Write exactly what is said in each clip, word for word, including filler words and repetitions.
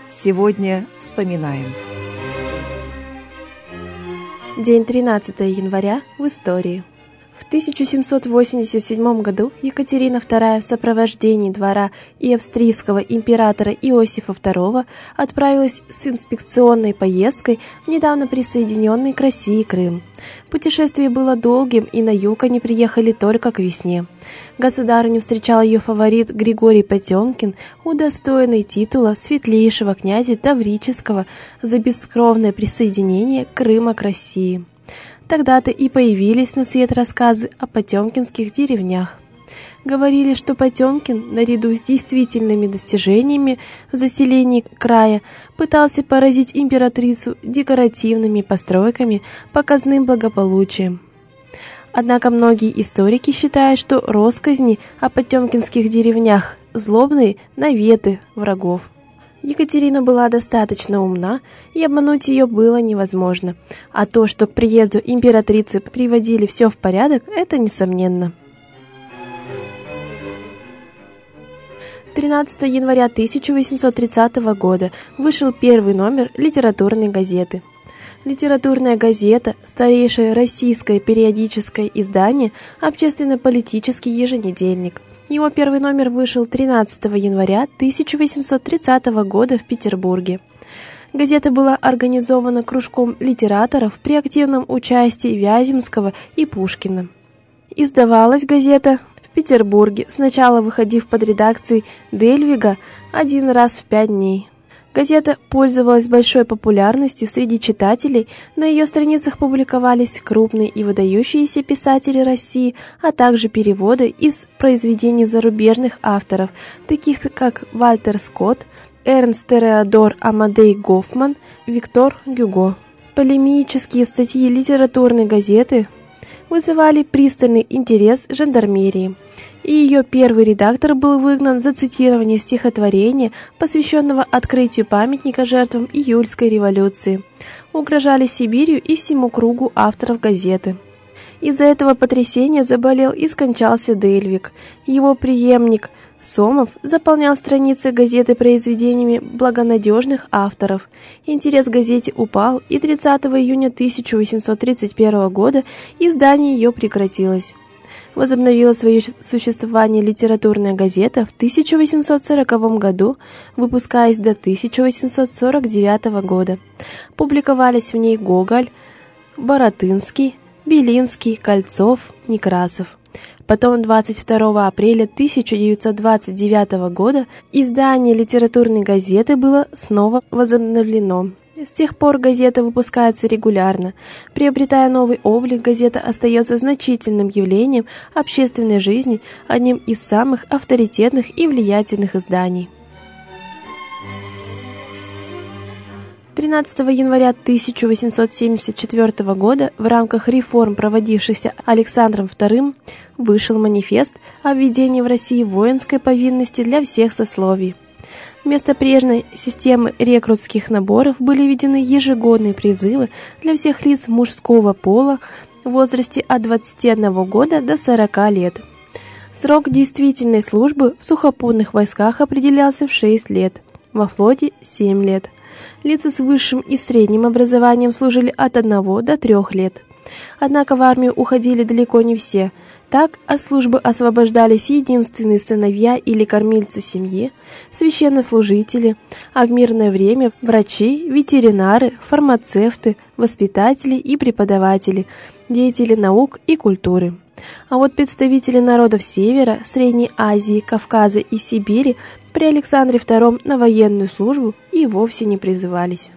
Сегодня вспоминаем. День тринадцатого января в истории. В тысяча семьсот восемьдесят седьмом году Екатерина вторая в сопровождении двора и австрийского императора Иосифа второго отправилась с инспекционной поездкой в недавно присоединенный к России Крым. Путешествие было долгим, и на юг они приехали только к весне. Государыню встречал ее фаворит Григорий Потемкин, удостоенный титула светлейшего князя Таврического за бескровное присоединение Крыма к России. Тогда-то и появились на свет рассказы о потемкинских деревнях. Говорили, что Потемкин, наряду с действительными достижениями в заселении края, пытался поразить императрицу декоративными постройками, показным благополучием. Однако многие историки считают, что россказни о потемкинских деревнях – злобные наветы врагов. Екатерина была достаточно умна, и обмануть ее было невозможно, а то, что к приезду императрицы приводили все в порядок, это несомненно. тринадцатого января тысяча восемьсот тридцатого года вышел первый номер литературной газеты. Литературная газета – старейшее российское периодическое издание, общественно-политический еженедельник. Его первый номер вышел тринадцатого января тысяча восемьсот тридцатого года в Петербурге. Газета была организована кружком литераторов при активном участии Вяземского и Пушкина. Издавалась газета в Петербурге, сначала выходив под редакцией Дельвига один раз в пять дней. Газета пользовалась большой популярностью среди читателей, на ее страницах публиковались крупные и выдающиеся писатели России, а также переводы из произведений зарубежных авторов, таких как Вальтер Скотт, Эрнст Теодор Амадей Гофман, Виктор Гюго. Полемические статьи литературной газеты вызывали пристальный интерес жандармерии, и ее первый редактор был выгнан за цитирование стихотворения, посвященного открытию памятника жертвам июльской революции. Угрожали Сибирью и всему кругу авторов газеты. Из-за этого потрясения заболел и скончался Дельвиг. Его преемник Сомов заполнял страницы газеты произведениями благонадежных авторов. Интерес к газете упал, и тридцатого июня тысяча восемьсот тридцать первого года издание ее прекратилось. Возобновила свое существование литературная газета в тысяча восемьсот сороковом году, выпускаясь до тысяча восемьсот сорок девятого года. Публиковались в ней Гоголь, Баратынский, Белинский, Кольцов, Некрасов. Потом двадцать второго апреля тысяча девятьсот двадцать девятого года издание литературной газеты было снова возобновлено. С тех пор газета выпускается регулярно. Приобретая новый облик, газета остается значительным явлением общественной жизни, одним из самых авторитетных и влиятельных изданий. тринадцатого января тысяча восемьсот семьдесят четвёртого года в рамках реформ, проводившихся Александром вторым, вышел манифест о введении в России воинской повинности для всех сословий. Вместо прежней системы рекрутских наборов были введены ежегодные призывы для всех лиц мужского пола в возрасте от двадцати одного года до сорока лет. Срок действительной службы в сухопутных войсках определялся в шесть лет, во флоте – семь лет. Лица с высшим и средним образованием служили от одного до трех лет. Однако в армию уходили далеко не все. Так от службы освобождались единственные сыновья или кормильцы семьи, священнослужители, а в мирное время врачи, ветеринары, фармацевты, воспитатели и преподаватели, деятели наук и культуры. А вот представители народов Севера, Средней Азии, Кавказа и Сибири при Александре втором на военную службу и вовсе не призывались.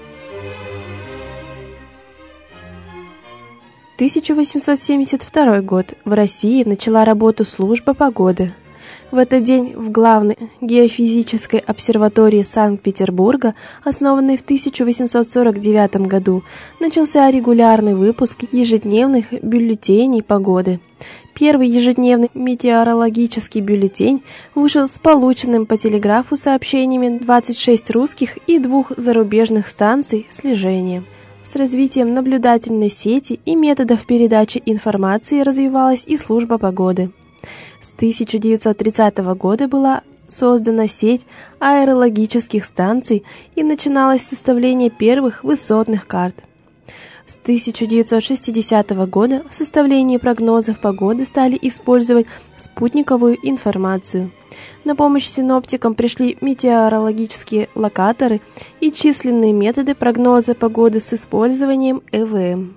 тысяча восемьсот семьдесят второй год. В России начала работу служба погоды. В этот день в главной геофизической обсерватории Санкт-Петербурга, основанной в тысяча восемьсот сорок девятом году, начался регулярный выпуск ежедневных бюллетеней погоды. Первый ежедневный метеорологический бюллетень вышел с полученным по телеграфу сообщениями двадцати шести русских и двух зарубежных станций слежения. С развитием наблюдательной сети и методов передачи информации развивалась и служба погоды. С тысяча девятьсот тридцатого года была создана сеть аэрологических станций и начиналось составление первых высотных карт. С тысяча девятьсот шестидесятого года в составлении прогнозов погоды стали использовать спутниковую информацию. На помощь синоптикам пришли метеорологические локаторы и численные методы прогноза погоды с использованием э вэ эм.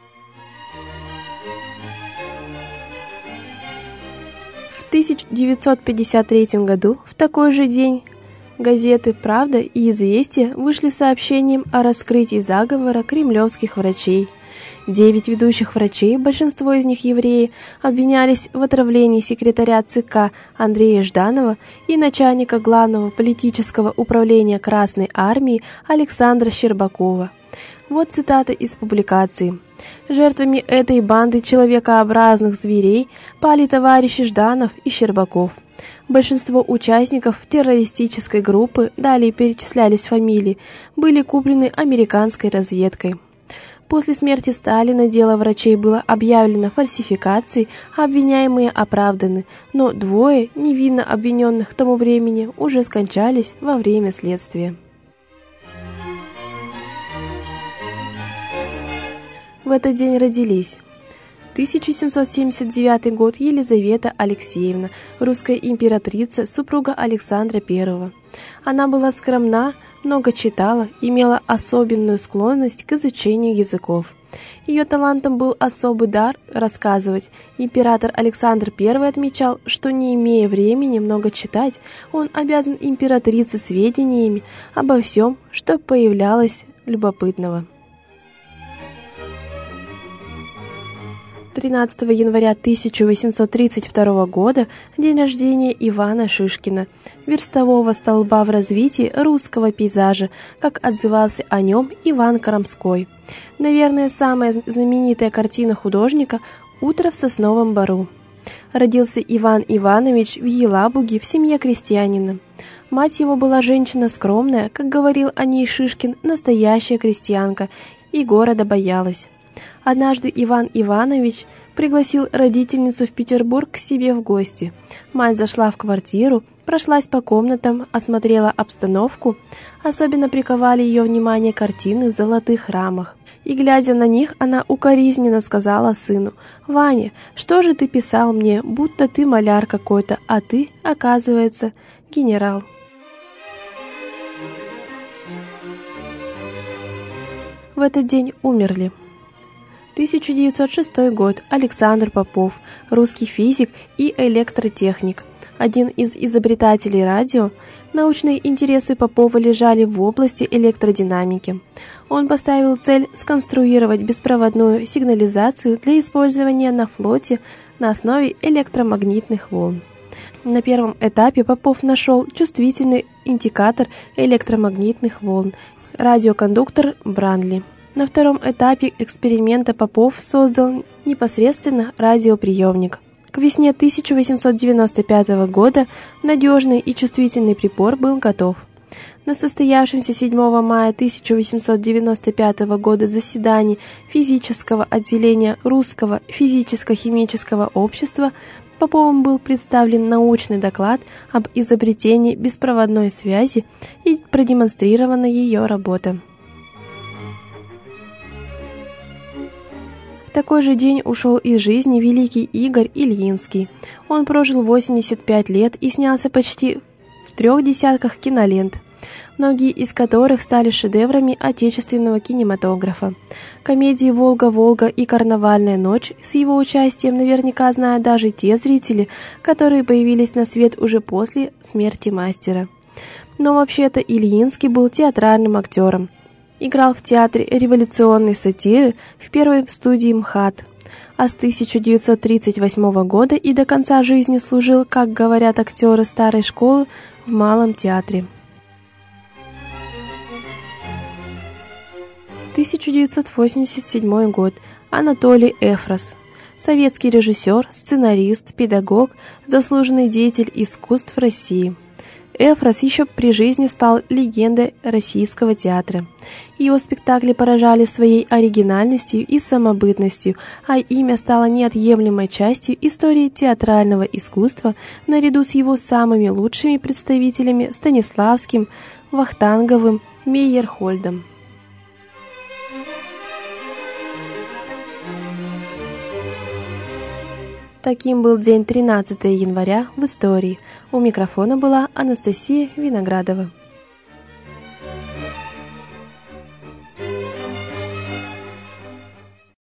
В тысяча девятьсот пятьдесят третьем году, в такой же день, газеты «Правда» и «Известия» вышли с сообщением о раскрытии заговора кремлевских врачей. Девять ведущих врачей, большинство из них евреи, обвинялись в отравлении секретаря ЦК Андрея Жданова и начальника главного политического управления Красной Армии Александра Щербакова. Вот цитата из публикации. «Жертвами этой банды человекообразных зверей пали товарищи Жданов и Щербаков. Большинство участников террористической группы, далее перечислялись фамилии, были куплены американской разведкой. После смерти Сталина дело врачей было объявлено фальсификацией, а обвиняемые оправданы, но двое невинно обвиненных к тому времени уже скончались во время следствия». В этот день родились: тысяча семьсот семьдесят девятый год, Елизавета Алексеевна, русская императрица, супруга Александра Первого. Она была скромна, много читала, имела особенную склонность к изучению языков. Ее талантом был особый дар рассказывать. Император Александр Первый отмечал, что, не имея времени много читать, он обязан императрице сведениями обо всем, что появлялось любопытного. тринадцатого января тысяча восемьсот тридцать второго года день рождения Ивана Шишкина, верстового столба в развитии русского пейзажа, как отзывался о нем Иван Карамской. Наверное, самая знаменитая картина художника «Утро в сосновом бору». Родился Иван Иванович в Елабуге в семье крестьянина. Мать его была женщина скромная, как говорил о ней Шишкин, настоящая крестьянка, и города боялась. Однажды Иван Иванович пригласил родительницу в Петербург к себе в гости. Мать зашла в квартиру, прошлась по комнатам, осмотрела обстановку. Особенно приковали ее внимание картины в золотых рамах. И, глядя на них, она укоризненно сказала сыну: «Ваня, что же ты писал мне, будто ты маляр какой-то, а ты, оказывается, генерал». В этот день умерли: тысяча девятьсот шестой год, Александр Попов, русский физик и электротехник, один из изобретателей радио. Научные интересы Попова лежали в области электродинамики. Он поставил цель сконструировать беспроводную сигнализацию для использования на флоте на основе электромагнитных волн. На первом этапе Попов нашел чувствительный индикатор электромагнитных волн – радиокондуктор Бранли. На втором этапе эксперимента Попов создал непосредственно радиоприемник. К весне тысяча восемьсот девяносто пятого года надежный и чувствительный прибор был готов. На состоявшемся седьмого мая тысяча восемьсот девяносто пятого года заседании физического отделения Русского физико-химического общества Поповым был представлен научный доклад об изобретении беспроводной связи и продемонстрирована ее работа. В такой же день ушел из жизни великий Игорь Ильинский. Он прожил восемьдесят пять лет и снялся почти в трех десятках кинолент, многие из которых стали шедеврами отечественного кинематографа. Комедии «Волга-Волга» и «Карнавальная ночь» с его участием наверняка знают даже те зрители, которые появились на свет уже после смерти мастера. Но вообще-то Ильинский был театральным актером. Играл в театре революционной сатиры в первой студии МХАТ, а с тысяча девятьсот тридцать восьмого года и до конца жизни служил, как говорят актеры старой школы, в Малом театре. тысяча девятьсот восемьдесят седьмой год. Анатолий Эфрос. Советский режиссер, сценарист, педагог, заслуженный деятель искусств России. Эфрос еще при жизни стал легендой российского театра. Его спектакли поражали своей оригинальностью и самобытностью, а имя стало неотъемлемой частью истории театрального искусства наряду с его самыми лучшими представителями Станиславским, Вахтанговым, Мейерхольдом. Таким был день тринадцатого января в истории. У микрофона была Анастасия Виноградова.